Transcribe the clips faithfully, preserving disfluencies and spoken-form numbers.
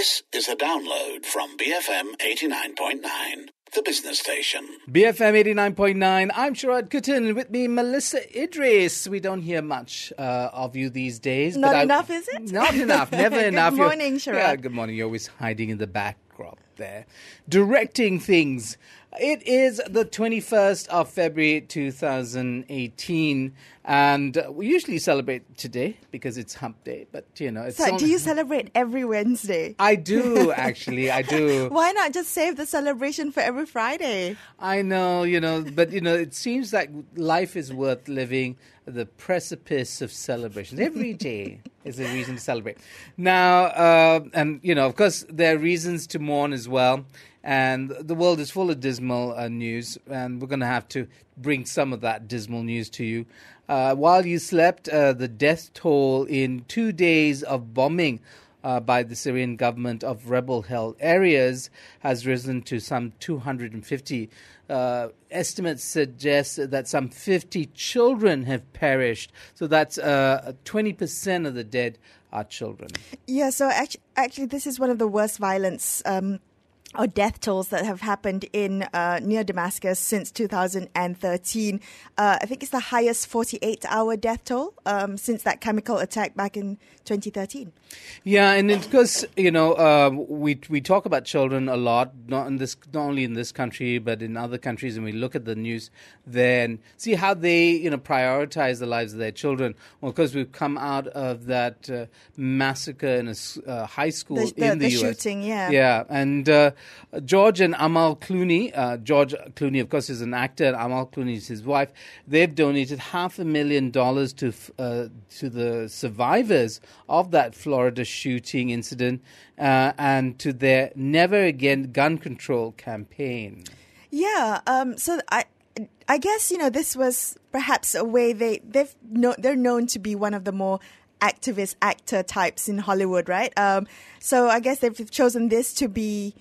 This is a download from B F M eighty-nine point nine, the business station. B F M eighty-nine point nine, I'm Sharad Kuttan, with me Melissa Idris. We don't hear much uh, of you these days. Not but enough, I, is it? Not enough, never good enough. Good You're, morning, Sharad. Yeah, good morning. You're always hiding in the backdrop there, directing things. It is the twenty-first of February two thousand eighteen, and we usually celebrate today because it's Hump Day, but you know, it's So, only... do you celebrate every Wednesday? I do, actually, I do. Why not just save the celebration for every Friday? I know, you know, but you know, it seems like life is worth living at the precipice of celebrations. Every day is a reason to celebrate. Now, uh, and you know, of course, there are reasons to mourn as well. And the world is full of dismal uh, news, and we're going to have to bring some of that dismal news to you. Uh, while you slept, uh, the death toll in two days of bombing uh, by the Syrian government of rebel-held areas has risen to some two hundred fifty. Uh, estimates suggest that some fifty children have perished. So that's uh, twenty percent of the dead are children. Yeah, so actually, actually this is one of the worst violence um or death tolls that have happened in uh, near Damascus since two thousand thirteen. Uh, I think it's the highest forty-eight hour death toll um, since that chemical attack back in twenty thirteen. Yeah, and it's because, you know, uh, we we talk about children a lot, not in this, not only in this country, but in other countries, and we look at the news there and see how they, you know, prioritize the lives of their children. Well, because we've come out of that uh, massacre in a uh, high school the, the, in the, the U S. shooting, yeah. Yeah, and uh, George and Amal Clooney, uh, George Clooney, of course, is an actor, and Amal Clooney is his wife. They've donated half a million dollars to uh, to the survivors of that Florida shooting incident uh, and to their Never Again gun control campaign. Yeah, um, so I I guess, you know, this was perhaps a way they, they've no, they're known to be one of the more activist actor types in Hollywood, right? Um, so I guess they've chosen this to be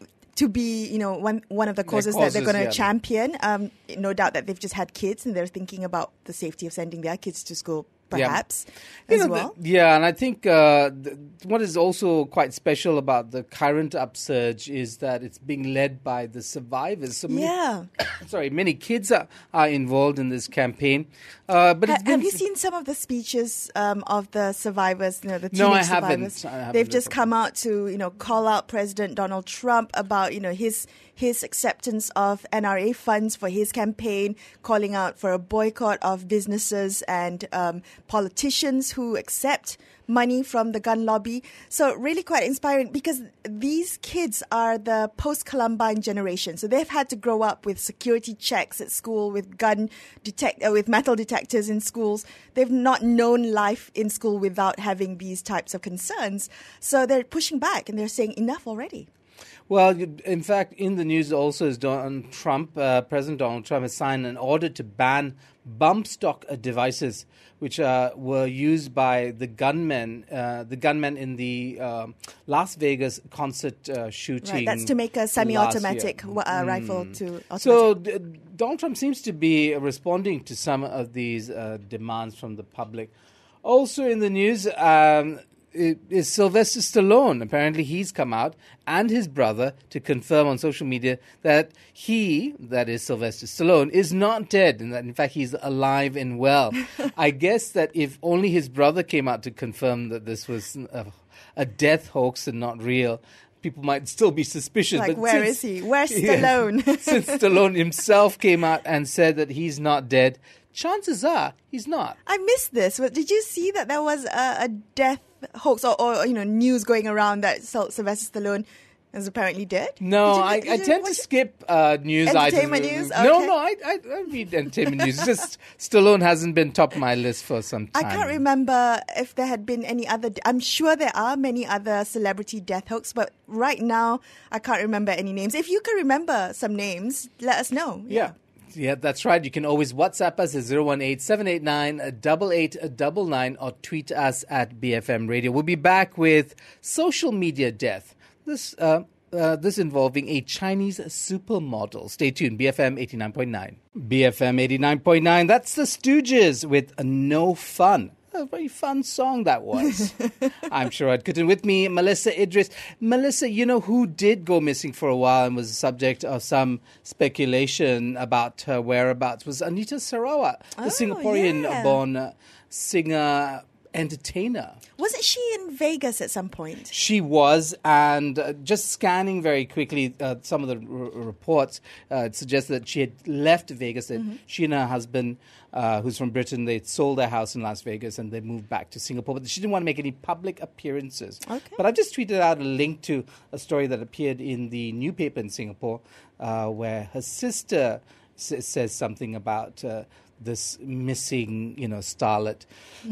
to be, you know, one one of the causes, causes that they're going to yeah. champion. Um, no doubt that they've just had kids and they're thinking about the safety of sending their kids to school, perhaps, yeah. as you know, well. The, yeah, and I think uh, the, what is also quite special about the current upsurge is that it's being led by the survivors. So many, yeah. sorry, many kids are, are involved in this campaign. Uh, but ha- it's been, have you seen some of the speeches um, of the survivors? You know, the teenage No, I survivors. haven't. I haven't. They've just come out to, you know, call out President Donald Trump about, you know, his his acceptance of N R A funds for his campaign, calling out for a boycott of businesses and um, politicians who accept money from the gun lobby. So really quite inspiring because these kids are the post-Columbine generation. So they've had to grow up with security checks at school, with gun detect, uh, with metal detectors in schools. They've not known life in school without having these types of concerns. So they're pushing back and they're saying enough already. Well, in fact, in the news also is Donald Trump, uh, President Donald Trump has signed an order to ban bump stock devices, which uh, were used by the gunmen, uh, the gunmen in the uh, Las Vegas concert uh, shooting. Right, that's to make a semi-automatic uh, mm. rifle to automatic. So d- Donald Trump seems to be responding to some of these uh, demands from the public. Also in the news, um, is Sylvester Stallone. Apparently he's come out and his brother to confirm on social media that he, that is Sylvester Stallone, is not dead and that in fact he's alive and well. I guess that if only his brother came out to confirm that this was a, a death hoax and not real, people might still be suspicious. Like, but where since, is he? Where's Stallone? Yeah, since Stallone himself came out and said that he's not dead, chances are he's not. I missed this. But did you see that there was a, a death hoax or, or you know news going around that Sylvester Stallone is apparently dead? No, you, I, I tend to skip uh, news entertainment items. news. No, okay. no, I, I I read entertainment news. It's just Stallone hasn't been top of my list for some time. I can't remember if there had been any other. I'm sure there are many other celebrity death hoax, but right now I can't remember any names. If you can remember some names, let us know. Yeah. yeah. Yeah, that's right. You can always WhatsApp us at zero one eight, seven eight nine, eight eight nine nine or tweet us at B F M Radio. We'll be back with social media death. This uh, uh, this involving a Chinese supermodel. Stay tuned. B F M eighty-nine point nine. B F M eighty-nine point nine. That's the Stooges with No Fun. a very fun song that was. I'm Sharad Kuttan. With me, Melissa Idris. Melissa, you know who did go missing for a while and was the subject of some speculation about her whereabouts was Anita Sarawak, the Oh, Singaporean-born yeah. uh, singer, entertainer. Wasn't she in Vegas at some point? She was, and uh, just scanning very quickly uh, some of the r- reports, uh, it suggests that she had left Vegas, that Mm-hmm. she and her husband, uh, who's from Britain, they sold their house in Las Vegas and they moved back to Singapore, but she didn't want to make any public appearances. Okay. But I just tweeted out a link to a story that appeared in the new paper in Singapore, uh, where her sister s- says something about Uh, this missing, you know, starlet.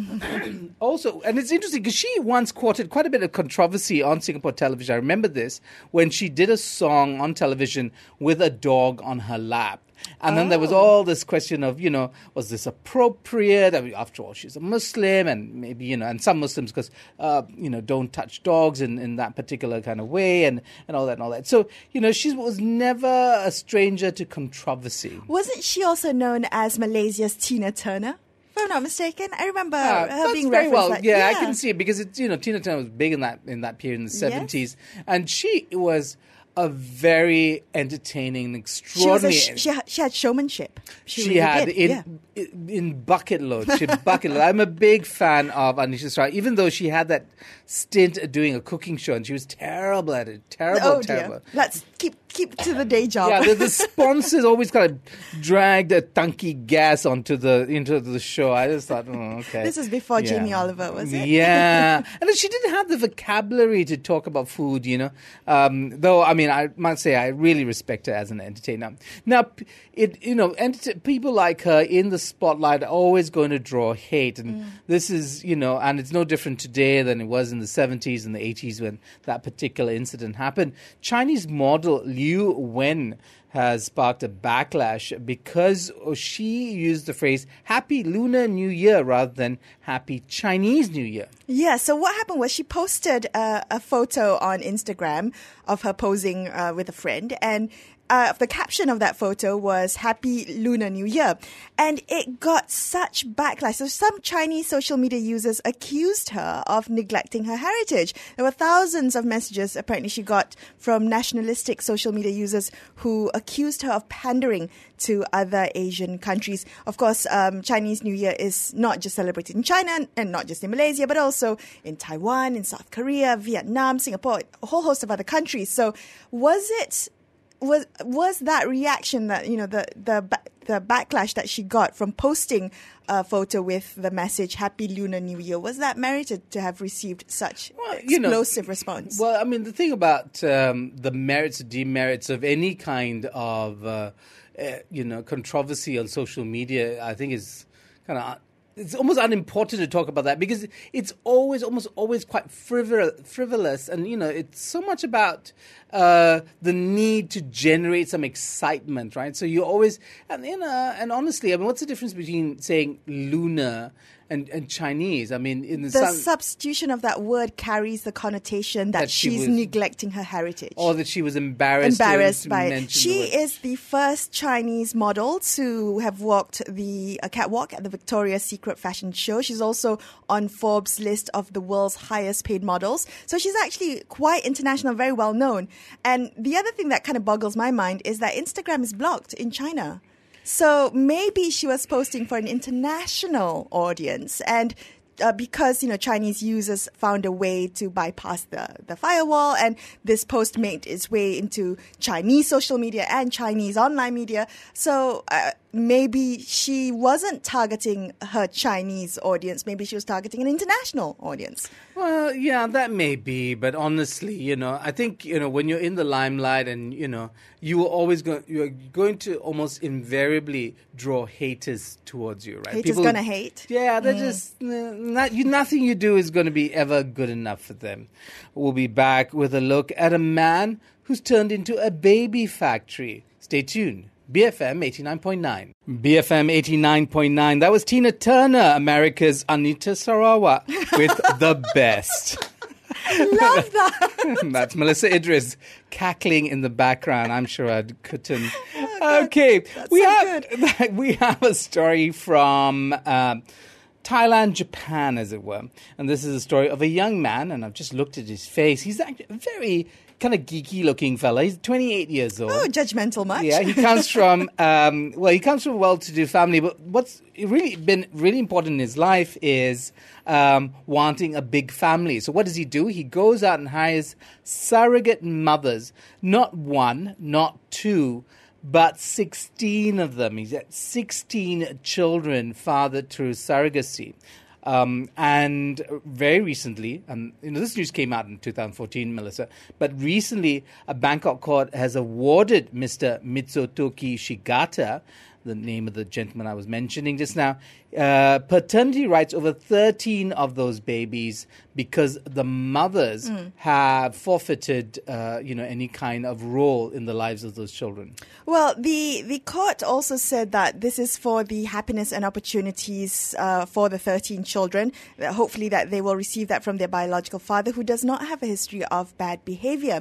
Also, and it's interesting because she once courted quite a bit of controversy on Singapore television. I remember this when she did a song on television with a dog on her lap. And then there was Oh. all this question of, you know, was this appropriate? I mean, after all, she's a Muslim, and maybe, you know, and some Muslims, because, uh, you know, don't touch dogs in, in that particular kind of way, and, and all that and all that. So, you know, she was never a stranger to controversy. Wasn't she also known as Malaysia's Tina Turner? If I'm not mistaken, I remember Uh, her that's being very referenced. well. like- yeah, I can see it because it's, you know, Tina Turner was big in that in that period in the seventies, and she was a very entertaining, She was a extraordinary. sh- she, had, she had showmanship. She, She really had did. in, yeah. in in bucket loads. She had bucket loads. I'm a big fan of Anisha Sarawak, even though she had that stint at doing a cooking show and she was terrible at it. Terrible, Oh terrible. dear. Let's keep keep to the day job. Yeah, the, the sponsors always kind of dragged a tanky gas onto the into the show. I just thought, oh, okay. This is before Yeah. Jamie Oliver, was it? Yeah, and then she didn't have the vocabulary to talk about food, you know. Um, though, I mean, I must say, I really respect her as an entertainer. Now, p- it you know, ent- people like her in the spotlight are always going to draw hate, and this is, you know, and it's no different today than it was in the seventies and the eighties when that particular incident happened. Chinese model Liu Wen has sparked a backlash because she used the phrase Happy Lunar New Year rather than Happy Chinese New Year. Yeah, so what happened was she posted uh, a photo on Instagram of her posing uh, with a friend, and uh, the caption of that photo was Happy Lunar New Year. And it got such backlash. So some Chinese social media users accused her of neglecting her heritage. There were thousands of messages apparently she got from nationalistic social media users who accused her of pandering to other Asian countries. Of course, um, Chinese New Year is not just celebrated in China and not just in Malaysia, but also in Taiwan, in South Korea, Vietnam, Singapore, a whole host of other countries. So was it... Was was that reaction that, you know, the the ba- the backlash that she got from posting a photo with the message Happy Lunar New Year, was that merited to have received such Well, you know, explosive response? Well, I mean, the thing about um, the merits or demerits of any kind of, uh, uh, you know, controversy on social media, I think is kind of... It's almost unimportant to talk about that because it's always, almost always quite frivol- frivolous. And, you know, it's so much about uh, the need to generate some excitement, right? So you always, and, you know, and honestly, I mean, what's the difference between saying lunar and, and Chinese? I mean, in the, the some, substitution of that word carries the connotation that, That she she's was- neglecting her heritage. or that she was embarrassed, Embarrassed to, to by it. mention She the word. is the first Chinese model to have walked the uh, catwalk at the Victoria's Secret fashion show. She's also on Forbes' list of the world's highest paid models. So she's actually quite international, very well known. And the other thing that kind of boggles my mind is that Instagram is blocked in China. So maybe she was posting for an international audience, and uh, because, you know, Chinese users found a way to bypass the, the firewall, and this post made its way into Chinese social media and Chinese online media. So uh, maybe she wasn't targeting her Chinese audience. Maybe she was targeting an international audience. Well, yeah, that may be, but honestly, you know, I think, you know, when you're in the limelight and, you know, you are always going, you're going to almost invariably draw haters towards you, right? Haters gonna hate. Yeah, they're just, uh, not, you, nothing you do is going to be ever good enough for them. We'll be back with a look at a man who's turned into a baby factory. Stay tuned. B F M eighty-nine point nine. B F M eighty-nine point nine. That was Tina Turner, America's Anita Sarawak, with The Best. Love that. That's Melissa Idris cackling in the background. I'm sure I couldn't. Okay, we so have we have a story from um, Thailand, Japan, as it were. And this is a story of a young man, and I've just looked at his face. He's actually a very kind of geeky-looking fella. He's twenty-eight years old. Oh, judgmental much? Yeah, he comes from, um, well, he comes from a well-to-do family, but what's really been really important in his life is um, wanting a big family. So what does he do? He goes out and hires surrogate mothers, not one, not two, but sixteen of them. He's got sixteen children fathered through surrogacy. Um, and very recently, um, you know, this news came out in two thousand fourteen, Melissa, but recently a Bangkok court has awarded Mister Mitsutoki Shigata, the name of the gentleman I was mentioning just now, uh, paternity rights over thirteen of those babies because the mothers mm. have forfeited, uh, you know, any kind of role in the lives of those children. Well, the, the court also said that this is for the happiness and opportunities uh, for the thirteen children. That hopefully that they will receive that from their biological father, who does not have a history of bad behavior.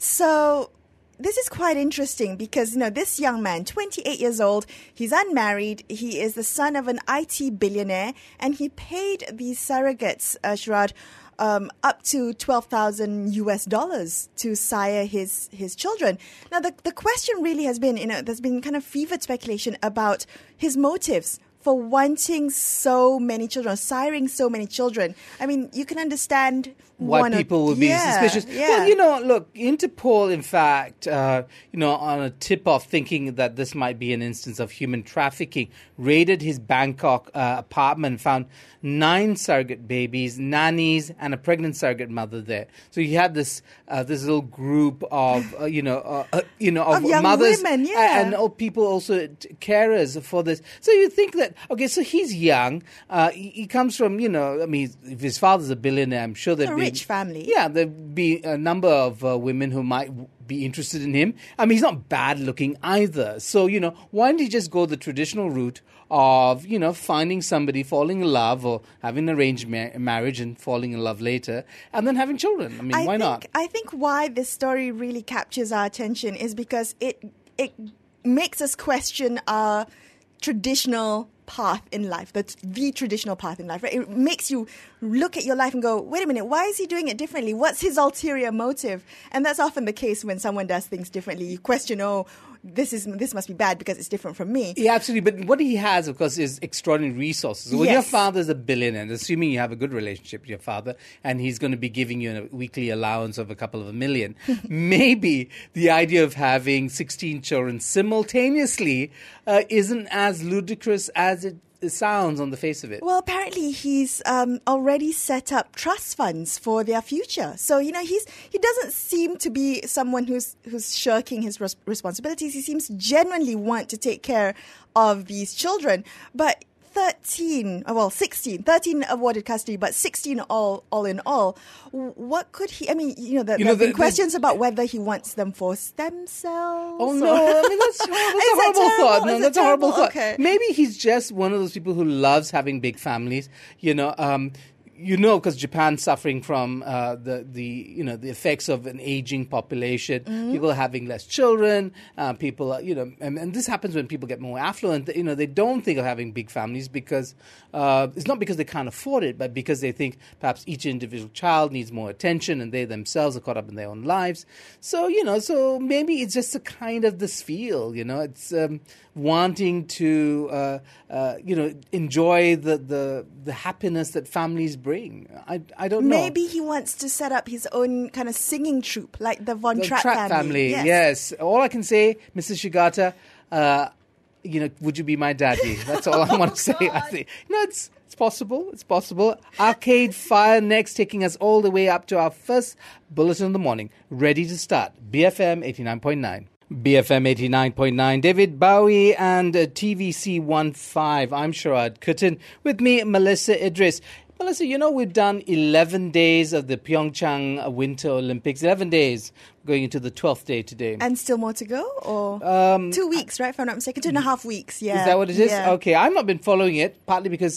So this is quite interesting because, you know, this young man, twenty-eight years old, he's unmarried, he is the son of an I T billionaire, and he paid these surrogates, uh, Sharad, um, up to twelve thousand U S dollars to sire his, his children. Now, the, the question really has been, you know, there's been kind of fevered speculation about his motives for wanting so many children, siring so many children. I mean, you can understand why one people or, would be yeah, suspicious. Yeah. Well, you know, look, Interpol, in fact, uh, you know, on a tip-off thinking that this might be an instance of human trafficking, raided his Bangkok uh, apartment, found nine surrogate babies, nannies, and a pregnant surrogate mother there. So he had this uh, this little group of, uh, you know, uh, uh, you know, of, Of young mothers women, yeah. and, and oh, people also t- carers for this. So you think that, okay, so he's young. Uh, he, he comes from, you know, I mean, if his father's a billionaire, I'm sure there'd A be rich family. Yeah, there'd be a number of uh, women who might w- be interested in him. I mean, he's not bad looking either. So, you know, why don't he just go the traditional route of, you know, finding somebody, falling in love, or having an arranged ma- marriage and falling in love later, and then having children? I mean, I why think, not? I think why this story really captures our attention is because it it makes us question our traditional path in life, the, the traditional path in life, right? It makes you look at your life and go, wait a minute, why is he doing it differently? What's his ulterior motive? And that's often the case when someone does things differently. You question, oh, this is this must be bad because it's different from me. Yeah, absolutely. But what he has, of course, is extraordinary resources. So when Yes. your father's a billionaire, assuming you have a good relationship with your father, and he's going to be giving you a weekly allowance of a couple of a million, maybe the idea of having sixteen children simultaneously uh, isn't as ludicrous as it sounds on the face of it. Well, apparently he's um, already set up trust funds for their future. So, you know, he's he doesn't seem to be someone who's who's shirking his res- responsibilities. He seems genuinely want to take care of these children. But thirteen, well, sixteen, thirteen awarded custody, but sixteen all, all in all. What could he, I mean, you know, the, You there know, have been the- the- questions about whether he wants them for stem cells. Oh or- no! I mean, that's, horrible. that's Is a that horrible terrible? thought. No, Is that's that a horrible terrible? thought. Okay. Maybe he's just one of those people who loves having big families. You know, um, you know, because Japan's suffering from uh, the the you know the effects of an aging population. Mm-hmm. People are having less children. Uh, people, are, you know, and, and this happens when people get more affluent. You know, they don't think of having big families because uh, it's not because they can't afford it, but because they think perhaps each individual child needs more attention, and they themselves are caught up in their own lives. So you know, so maybe it's just a kind of this feel. You know, it's um, wanting to uh, uh, you know enjoy the, the the happiness that families bring. I I don't know. Maybe he wants to set up his own kind of singing troupe, like the Von The Trapp, Trapp family. Yes. Yes. All I can say, Missus Shigata, uh, you know, would you be my daddy? That's all I want to say. I think no, it's it's possible. It's possible. Arcade Fire next, taking us all the way up to our first bulletin in the morning. Ready to start. B F M eighty-nine point nine. B F M eighty-nine point nine, David Bowie and uh, T V C fifteen. I'm Sharad Kuttan. With me, Melissa Idris. Melissa, you know, we've done eleven days of the Pyeongchang Winter Olympics. eleven days, going into the twelfth day today. And still more to go? Or Um, two weeks, right? If I'm not mistaken. Two and a half weeks, yeah. Is that what it is? Yeah. Okay, I've not been following it, partly because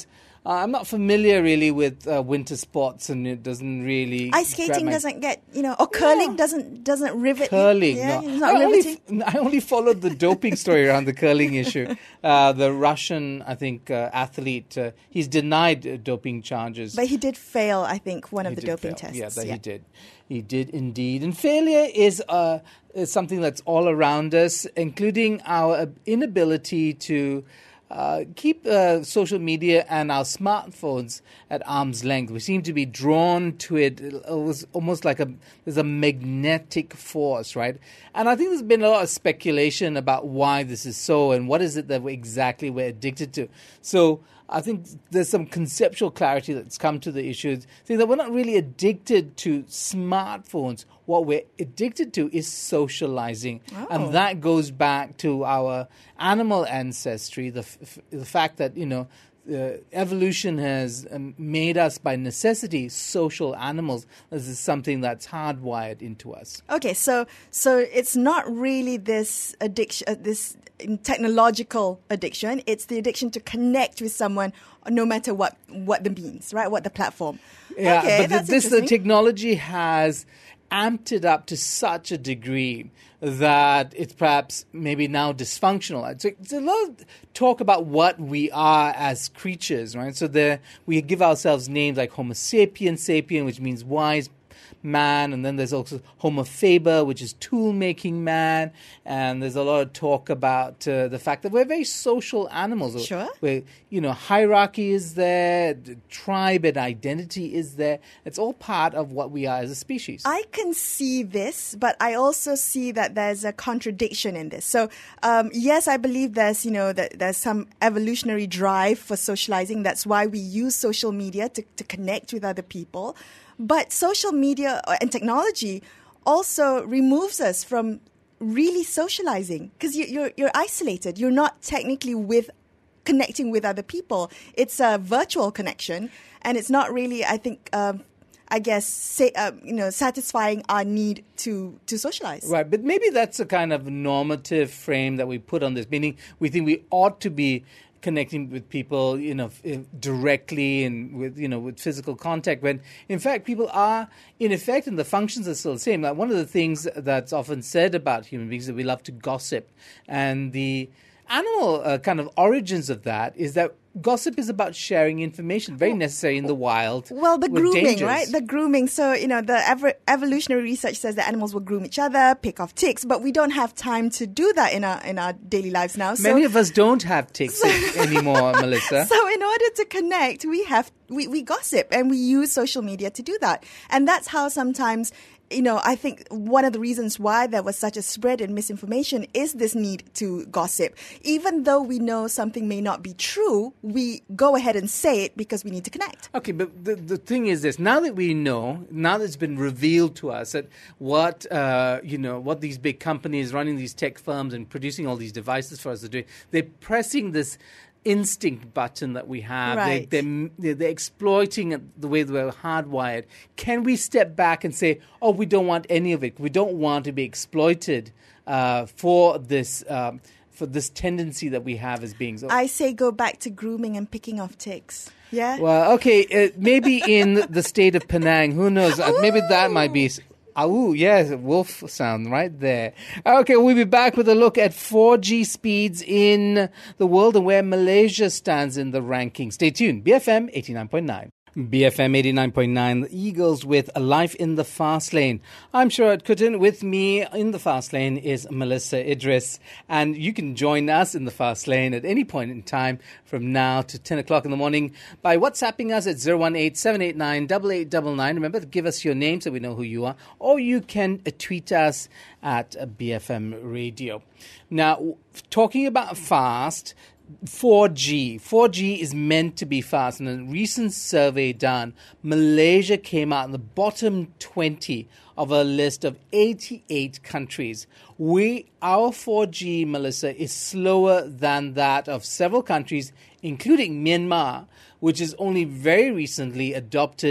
Uh, I'm not familiar really with uh, winter sports, and it doesn't really. Ice skating my... doesn't get, you know, or curling yeah. doesn't doesn't rivet. Curling, yeah, no. It's not I only, riveting. I only followed the doping story around the curling issue. Uh, the Russian, I think, uh, athlete, uh, he's denied uh, doping charges. But he did fail, I think, one of He the did doping fail. tests. Yeah, that yeah. he did. He did indeed. And failure is, uh, is something that's all around us, including our inability to uh, keep uh, social media and our smartphones at arm's length. We seem to be drawn to it. It was almost like a there's a magnetic force, right? And I think there's been a lot of speculation about why this is so and what is it that we're exactly we're addicted to. So I think there's some conceptual clarity that's come to the issue. Saying that we're not really addicted to smartphones. What we're addicted to is socializing. Oh. And that goes back to our animal ancestry, the, f- the fact that, you know, uh, evolution has um, made us by necessity social animals. This is something that's hardwired into us. Okay, so so it's not really this addiction, uh, this technological addiction. It's the addiction to connect with someone, no matter what what the means, right? What the platform. Yeah, okay, but that's this the interesting. technology has amped it up to such a degree that it's perhaps maybe now dysfunctional. It's a, it's a lot of talk about what we are as creatures, right? So there we give ourselves names like Homo sapien, sapien, which means wise man, and then there's also Homo faber, which is tool-making man, and there's a lot of talk about uh, the fact that we're very social animals. Sure. Where, you know, hierarchy is there, the tribe and identity is there. It's all part of what we are as a species. I can see this, but I also see that there's a contradiction in this. So, um, yes, I believe there's, you know, that there's some evolutionary drive for socializing. That's why we use social media to, to connect with other people. But social media and technology also removes us from really socializing because you, you're you're isolated. You're not technically with connecting with other people. It's a virtual connection, and it's not really, I think, um, I guess, say, uh, you know, satisfying our need to to socialize. Right, but maybe that's a kind of normative frame that we put on this, meaning we think we ought to be connecting with people, you know, f- directly and with, you know, with physical contact, when in fact people are in effect and the functions are still the same. Like one of the things that's often said about human beings is that we love to gossip, and the animal uh, kind of origins of that is that gossip is about sharing information, very necessary in the wild. Well, the with grooming, dangers. right? The grooming. So, you know, the ever, evolutionary research says that animals will groom each other, pick off ticks, but we don't have time to do that in our in our daily lives now. So, Many of us don't have ticks anymore, Melissa. So in order to connect, we have we, we gossip and we use social media to do that. And that's how sometimes, you know, I think one of the reasons why there was such a spread in misinformation is this need to gossip. Even though we know something may not be true, we go ahead and say it because we need to connect. Okay, but the, the thing is this. Now that we know, now that it's been revealed to us that what, uh, you know, what these big companies running these tech firms and producing all these devices for us are doing, they're pressing this instinct button that we have. Right. They, they're, they're, they're exploiting it the way we're hardwired. Can we step back and say, oh, we don't want any of it. We don't want to be exploited uh, for this um, for this tendency that we have as beings. I say go back to grooming and picking off ticks. Yeah? Well, okay, uh, maybe in the state of Penang, who knows? Uh, maybe that might be... Oh, yes, wolf sound right there. Okay, we'll be back with a look at four G speeds in the world and where Malaysia stands in the ranking. Stay tuned. B F M eighty-nine point nine. B F M eighty-nine point nine, the Eagles with A Life in the Fast Lane. I'm Sharad Kutin. With me in the Fast Lane is Melissa Idris. And you can join us in the Fast Lane at any point in time from now to ten o'clock in the morning by WhatsApping us at zero one eight, seven eight nine, eight eight nine nine. Remember to give us your name so we know who you are. Or you can uh, tweet us at uh, B F M Radio. Now, talking about fast... four G. four G is meant to be fast. In a recent survey done, Malaysia came out in the bottom twenty of a list of eighty-eight countries. We, our four G, Melissa, is slower than that of several countries, including Myanmar, which has only very recently adopted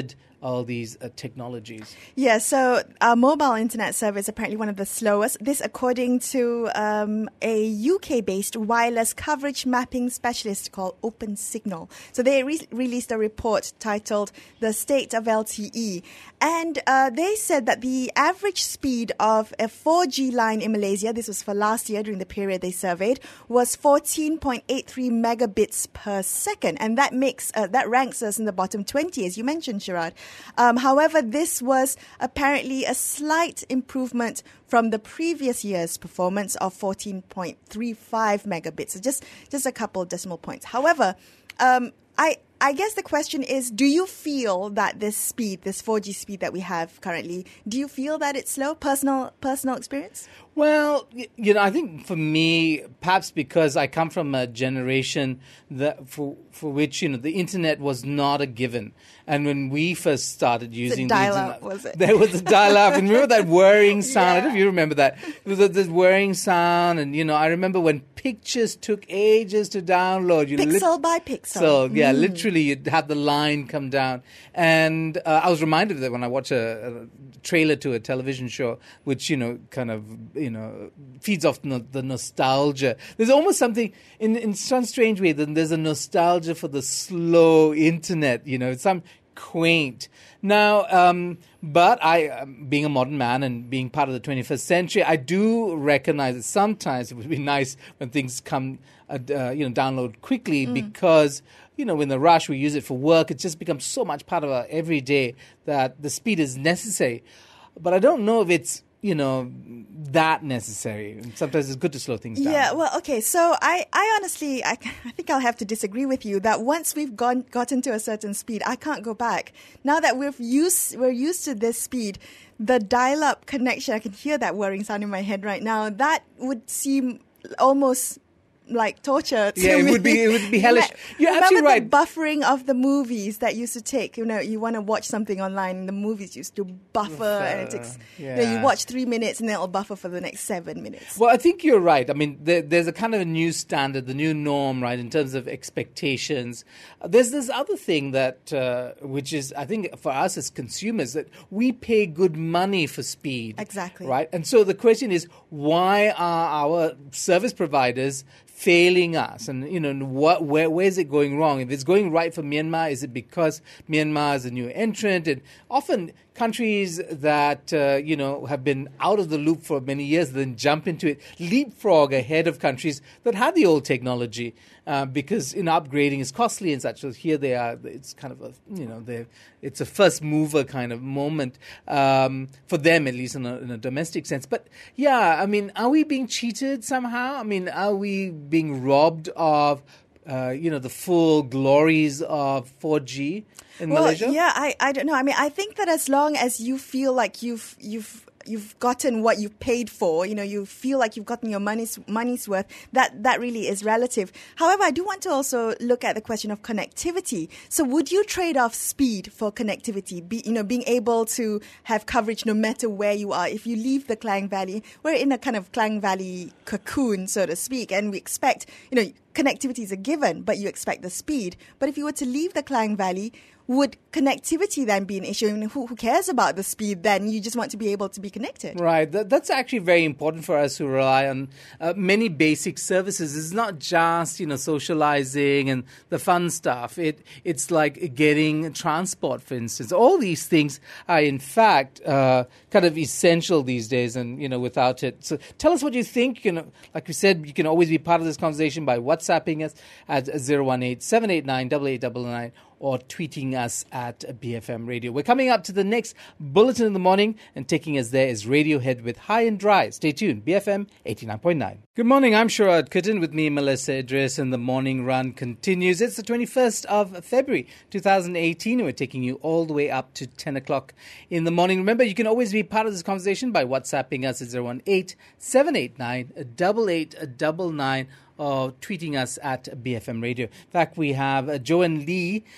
all these uh, technologies. Yeah, so our mobile internet service is apparently one of the slowest. This according to um, a U K-based wireless coverage mapping specialist called OpenSignal. So they re- released a report titled The State of L T E. And uh, they said that the average speed of a four G line in Malaysia, this was for last year during the period they surveyed, was fourteen point eight three megabits per second. And that makes uh, that ranks us in the bottom twenty, as you mentioned, Sharad. Um, however, this was apparently a slight improvement from the previous year's performance of fourteen point three five megabits. So just, just a couple decimal points. However, um, I I guess the question is, do you feel that this speed, this four G speed that we have currently, do you feel that it's slow? Personal personal experience? Well, you know, I think for me, perhaps because I come from a generation that for for which, you know, the internet was not a given. And when we first started using the the dial-up, internet, was it? there was a dial-up. And remember that whirring sound? Yeah. I don't know if you remember that. It was this whirring sound. And, you know, I remember when pictures took ages to download. You Pixel lit- by pixel. So, yeah, Mm. literally you'd have the line come down. And uh, I was reminded of that when I watched a, a trailer to a television show, which, you know, kind of, you know, feeds off no, the nostalgia. There's almost something, in, in some strange way, then there's a nostalgia for the slow internet, you know, it's some quaint. Now, um, but I, um, being a modern man and being part of the twenty-first century, I do recognize that sometimes it would be nice when things come, uh, uh, you know, download quickly Mm. because, you know, in the rush, we use it for work. It just becomes so much part of our everyday that the speed is necessary. But I don't know if it's, you know, that necessary. And sometimes it's good to slow things down. Yeah, well, okay. So I, I honestly, I, I think I'll have to disagree with you that once we've gone gotten to a certain speed, I can't go back. Now that we've used, we're used to this speed, the dial-up connection, I can hear that whirring sound in my head right now. That would seem almost like torture to Yeah, it me. would be- it would be hellish. You're Remember absolutely right. the buffering of the movies that used to take, you know, you want to watch something online, the movies used to buffer, and it takes, you know, you yeah. watch three minutes and then it'll buffer for the next seven minutes. Well, I think you're right. I mean, there, there's a kind of a new standard, the new norm, right, in terms of expectations. Uh, There's this other thing that, uh, which is, I think, for us as consumers, that we pay good money for speed. Exactly. Right? And so the question is, why are our service providers failing us? And, you know, what, where, where is it going wrong? If it's going right for Myanmar, is it because Myanmar is a new entrant? And often countries that, uh, you know, have been out of the loop for many years, then jump into it, leapfrog ahead of countries that had the old technology uh, because, you know, upgrading is costly and such. So here they are. It's kind of a, you know, they're, it's a first mover kind of moment um, for them, at least in a, in a domestic sense. But yeah, I mean, are we being cheated somehow? I mean, are we being robbed of, uh, you know, the full glories of four G in Well, Malaysia? yeah, I, I don't know. I mean, I think that as long as you feel like you've you've you've gotten what you paid for, you know, you feel like you've gotten your money's money's worth, that that really is relative. However, I do want to also look at the question of connectivity. So would you trade off speed for connectivity? Be, you know, being able to have coverage no matter where you are. If you leave the Klang Valley, we're in a kind of Klang Valley cocoon, so to speak, and we expect, you know, connectivity is a given, but you expect the speed. But if you were to leave the Klang Valley, would connectivity then be an issue? I mean, who, who cares about the speed then? You just want to be able to be connected. Right. That, that's actually very important for us who rely on uh, many basic services. It's not just, you know, socializing and the fun stuff. It It's like getting transport, for instance. All these things are, in fact, uh, kind of essential these days, and, you know, without it. So tell us what you think. You know, like we said, you can always be part of this conversation by WhatsApping us at zero one eight, seven eight nine, eight eight nine nine or tweeting us at B F M Radio. We're coming up to the next Bulletin in the Morning, and taking us there is Radiohead with High and Dry. Stay tuned, B F M eighty-nine point nine. Good morning, I'm Sharad Kuttan. With me, Melissa Idris, and the morning run continues. It's the twenty-first of February, two thousand eighteen, and we're taking you all the way up to ten o'clock in the morning. Remember, you can always be part of this conversation by WhatsApping us at zero one eight, seven eight nine, eight eight nine nine or tweeting us at B F M Radio. In fact, we have uh, Joanne Lee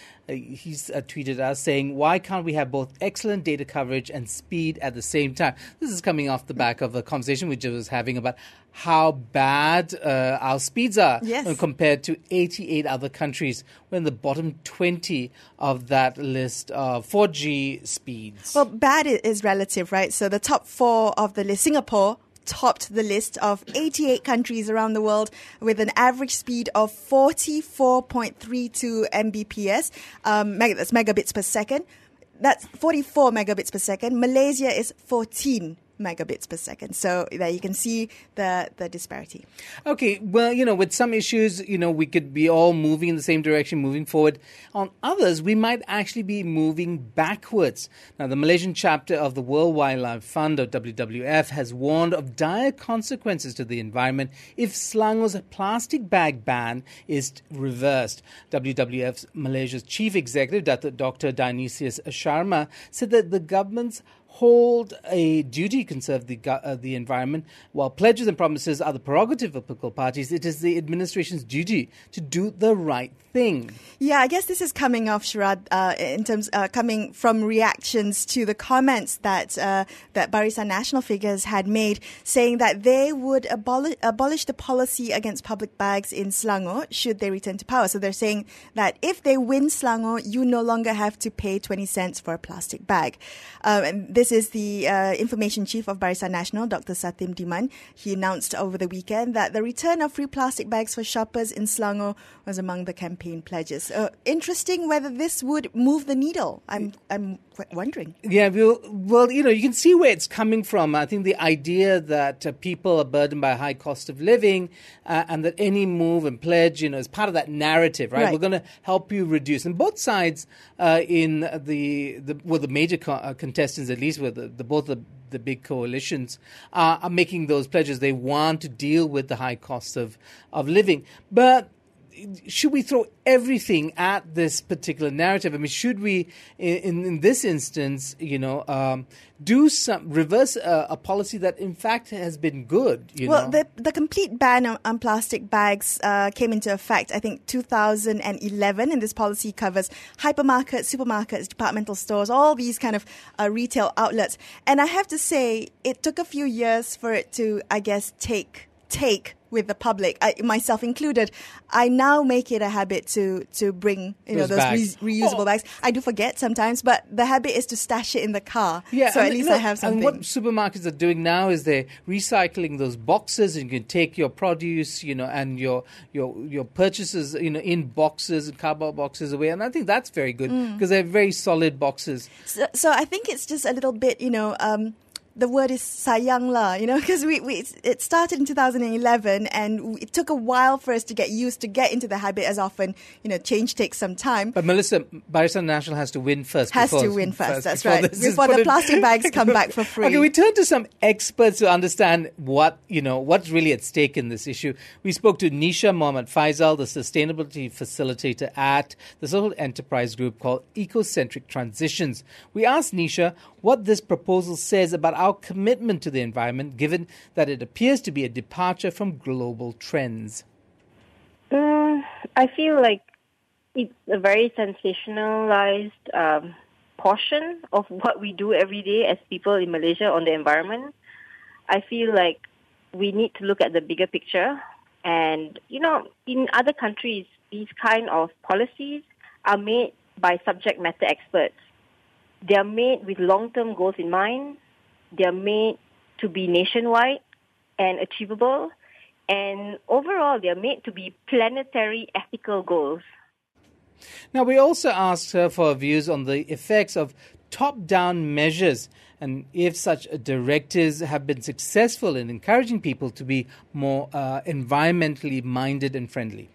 Uh, he's uh, tweeted us saying, why can't we have both excellent data coverage and speed at the same time? This is coming off the back of a conversation which I was having about how bad uh, our speeds are yes. when compared to eighty-eight other countries. We're in the bottom twenty of that list of four G speeds. Well, bad is relative, right? So the top four of the list, Singapore topped the list of eighty-eight countries around the world with an average speed of forty-four point three two megabits, um, meg- that's megabits per second. That's forty-four megabits per second. Malaysia is fourteen megabits per second. So there you can see the, the disparity. Okay, well, you know, with some issues, you know, we could be all moving in the same direction, moving forward. On others, we might actually be moving backwards. Now, the Malaysian chapter of the World Wildlife Fund, or W W F, has warned of dire consequences to the environment if Selangor's plastic bag ban is reversed. W W F's Malaysia's chief executive, Doctor Dionysius Sharma, said that the government's hold a duty to conserve the uh, the environment. While pledges and promises are the prerogative of political parties, it is the administration's duty to do the right thing. Yeah, I guess this is coming off, Sharad, uh, in terms uh, coming from reactions to the comments that uh, that Barisan Nasional figures had made, saying that they would abolish abolish the policy against public bags in Selangor should they return to power. So they're saying that if they win Selangor, you no longer have to pay twenty cents for a plastic bag. Um, and this is the uh, information chief of Barisan Nasional, Doctor Satim Diman. He announced over the weekend that the return of free plastic bags for shoppers in Selangor was among the campaign pledges. Uh, interesting whether this would move the needle. I'm I'm wondering. Yeah, well, well, you know, you can see where it's coming from. I think the idea that uh, people are burdened by a high cost of living uh, and that any move and pledge, you know, is part of that narrative, right? Right. We're going to help you reduce. And both sides uh, in the, the, well, the major co- uh, contestants, at least with the, the both the the big coalitions uh, are making those pledges. They want to deal with the high cost of, of living. But should we throw everything at this particular narrative? I mean, should we, in, in this instance, you know, um, do some reverse uh, a policy that in fact has been good? You well, know? the the complete ban on, on plastic bags uh, came into effect, I think, two thousand eleven, and this policy covers hypermarkets, supermarkets, departmental stores, all these kind of uh, retail outlets. And I have to say, it took a few years for it to, I guess, take take. with the public, I, myself included. I now make it a habit to to bring you know Those those bags. re- reusable Oh. bags. I do forget sometimes, but the habit is to stash it in the car. Yeah, so at and least look, I have something. And what supermarkets are doing now is they're recycling those boxes, and you can take your produce, you know, and your your your purchases, you know, in boxes and cardboard boxes away. And I think that's very good because they're very solid boxes. So, so I think it's just a little bit, you know. Um, The word is sayang lah, you know, because we, we it started in two thousand eleven, and it took a while for us to get used to get into the habit. As often, you know, change takes some time. But Melissa, Barisan Nasional has to win first. Has before, to win first. That's before right. this is Before put the in- plastic bags come back for free. Okay, we turn to some experts to understand what, you know, what's really at stake in this issue. We spoke to Nisha Mohammed Faisal, the sustainability facilitator at the social enterprise group called Ecocentric Transitions. We asked Nisha what this proposal says about our commitment to the environment, given that it appears to be a departure from global trends. Mm, I feel like it's a very sensationalized um, portion of what we do every day as people in Malaysia on the environment. I feel like we need to look at the bigger picture. And, you know, in other countries, these kind of policies are made by subject matter experts. They are made with long-term goals in mind. They are made to be nationwide and achievable. And overall, they are made to be planetary ethical goals. Now, we also asked her for her views on the effects of top-down measures and if such directives have been successful in encouraging people to be more uh, environmentally minded and friendly.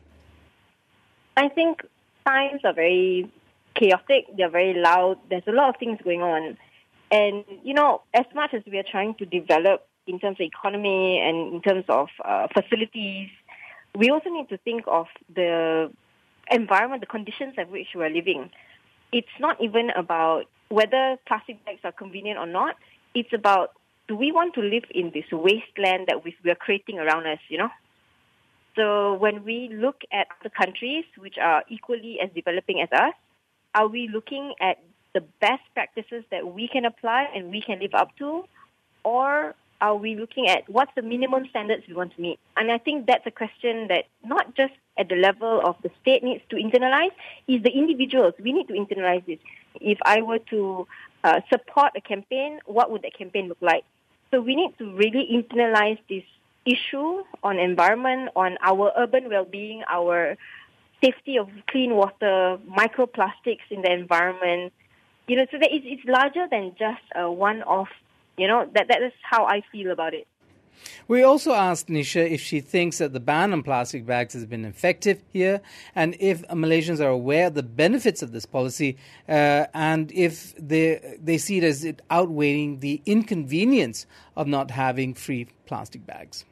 I think times are very chaotic. They're very loud. There's a lot of things going on. And, you know, as much as we are trying to develop in terms of economy and in terms of uh, facilities, we also need to think of the environment, the conditions at which we are living. It's not even about whether plastic bags are convenient or not. It's about, do we want to live in this wasteland that we, we are creating around us, you know? So when we look at the countries which are equally as developing as us, are we looking at the best practices that we can apply and we can live up to? Or are we looking at what's the minimum standards we want to meet? And I think that's a question that not just at the level of the state needs to internalize, is the individuals. We need to internalize this. If I were to uh, support a campaign, what would that campaign look like? So we need to really internalize this issue on environment, on our urban well-being, our safety of clean water, microplastics in the environment. You know, so that it's, it's larger than just a one-off. You know, that that is how I feel about it. We also asked Nisha if she thinks that the ban on plastic bags has been effective here, and if Malaysians are aware of the benefits of this policy, uh, and if they they see it as it outweighing the inconvenience of not having free plastic bags.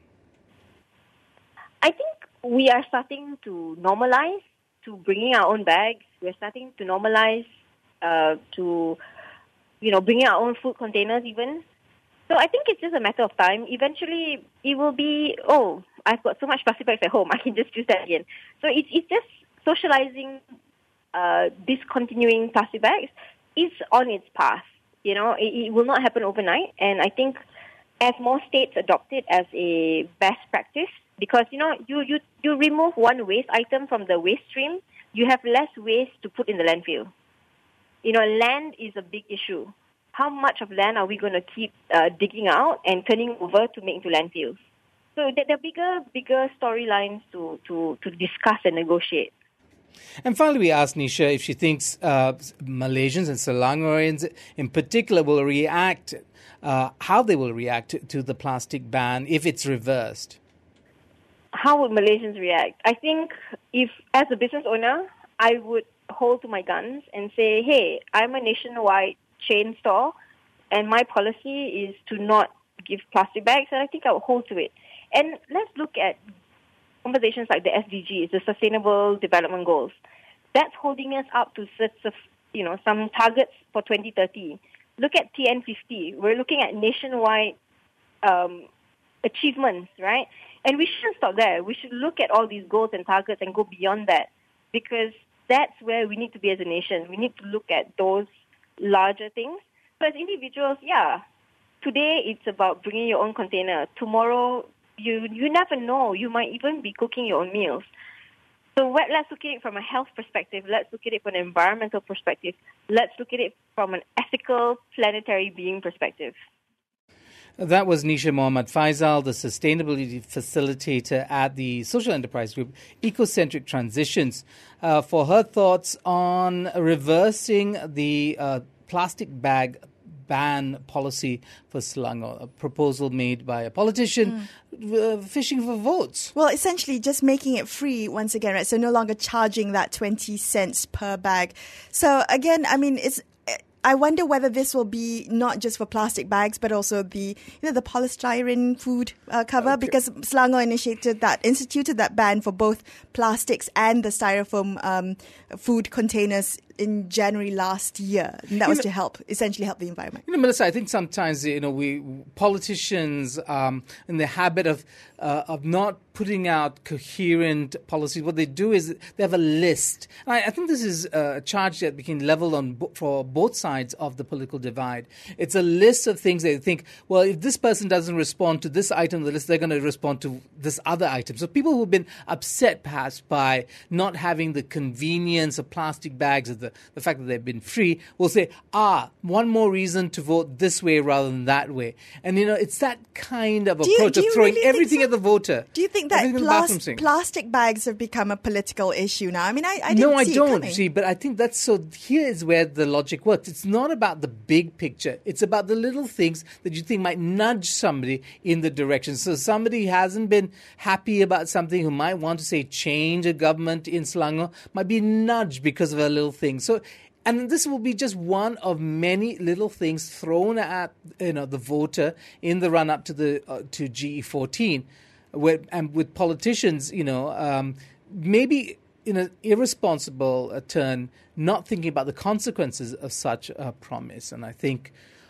I think we are starting to normalize to bringing our own bags. We're starting to normalize uh, to, you know, bringing our own food containers even. So I think it's just a matter of time. Eventually, it will be, oh, I've got so much plastic bags at home, I can just use that again. So it's it's just socializing, uh, discontinuing plastic bags is on its path. You know, it, it will not happen overnight. And I think as more states adopt it as a best practice, because, you know, you, you, you remove one waste item from the waste stream, you have less waste to put in the landfill. You know, land is a big issue. How much of land are we going to keep uh, digging out and turning over to make into landfills? So there are bigger, bigger storylines to, to, to discuss and negotiate. And finally, we asked Nisha if she thinks uh, Malaysians and Selangorians in particular will react, uh, how they will react to, to the plastic ban if it's reversed. How would Malaysians react? I think if, as a business owner, I would hold to my guns and say, hey, I'm a nationwide chain store, and my policy is to not give plastic bags, and I think I will hold to it. And let's look at conversations like the S D Gs, the Sustainable Development Goals. That's holding us up to sets of, you know, some targets for twenty thirty. Look at T N fifty. We're looking at nationwide um, achievements, right? And we shouldn't stop there. We should look at all these goals and targets and go beyond that, because that's where we need to be as a nation. We need to look at those larger things. So as individuals, yeah, today it's about bringing your own container. Tomorrow, you you never know. You might even be cooking your own meals. So what, let's look at it from a health perspective. Let's look at it from an environmental perspective. Let's look at it from an ethical, planetary being perspective. That was Nisha Mohammad Faisal, the sustainability facilitator at the social enterprise group Ecocentric Transitions, uh, for her thoughts on reversing the uh, plastic bag ban policy for Selangor, a proposal made by a politician mm. uh, fishing for votes. Well, essentially just making it free once again, right? So no longer charging that twenty cents per bag. So again, I mean, it's I wonder whether this will be not just for plastic bags, but also the you know the polystyrene food uh, cover, okay. because Selangor initiated that, instituted that ban for both plastics and the styrofoam um, food containers in January last year. And that you was know, to help, essentially help the environment. You know, Melissa, I think sometimes, you know, we politicians um, in the habit of uh, of not putting out coherent policies, what they do is they have a list. And I, I think this is a charge that became leveled on for both sides of the political divide. It's a list of things they think, well, if this person doesn't respond to this item on the list, they're going to respond to this other item. So people who've been upset perhaps by not having the convenience of plastic bags, or the, the fact that they've been free, will say, ah, one more reason to vote this way rather than that way. And, you know, it's that kind of you, approach of throwing really everything so? at the voter. Do you think that plas- plastic bags have become a political issue now? I mean, I, I didn't no, I see don't. It See, but I think that's so. Here is where the logic works. It's not about the big picture. It's about the little things that you think might nudge somebody in the direction. So somebody hasn't been happy about something, who might want to say change a government in Selangor, might be nudged because of a little thing. So. And this will be just one of many little things thrown at you know the voter in the run up to the uh, to G E fourteen, where, and with politicians, you know, um, maybe in an irresponsible uh, turn, not thinking about the consequences of such a promise. And I think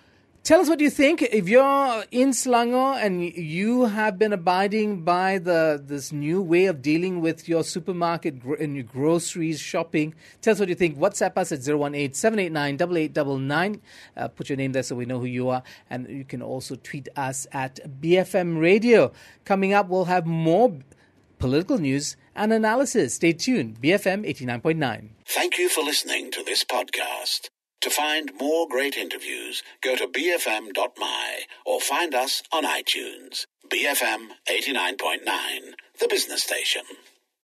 Tell us what you think. If you're in Selangor and you have been abiding by the this new way of dealing with your supermarket gro- and your groceries shopping, tell us what you think. WhatsApp us at zero one eight, seven eight nine, eight eight nine nine. Uh, put your name there so we know who you are. And you can also tweet us at B F M Radio. Coming up, we'll have more political news and analysis. Stay tuned. B F M eighty-nine point nine. Thank you for listening to this podcast. To find more great interviews, go to b f m dot m y or find us on iTunes. B F M eighty-nine point nine, the business station.